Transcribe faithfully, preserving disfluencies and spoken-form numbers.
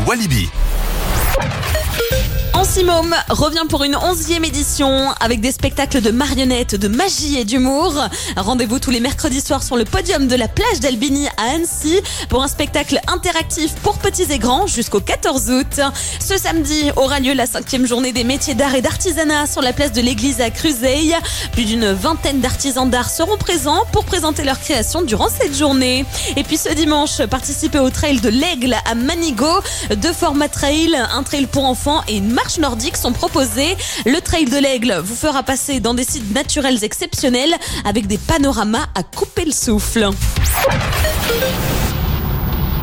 Walibi. Ansimôme revient pour une onzième édition avec des spectacles de marionnettes, de magie et d'humour. Rendez-vous tous les mercredis soirs sur le podium de la plage d'Albigny à Annecy pour un spectacle interactif pour petits et grands jusqu'au quatorze août. Ce samedi aura lieu la cinquième journée des métiers d'art et d'artisanat sur la place de l'église à Cruzeil. Plus d'une vingtaine d'artisans d'art seront présents pour présenter leurs créations durant cette journée. Et puis ce dimanche, participez au trail de l'Aigle à Manigot. Deux formats trail, un trail pour enfants et une marche nordiques sont proposés. Le trail de l'Aigle vous fera passer dans des sites naturels exceptionnels avec des panoramas à couper le souffle.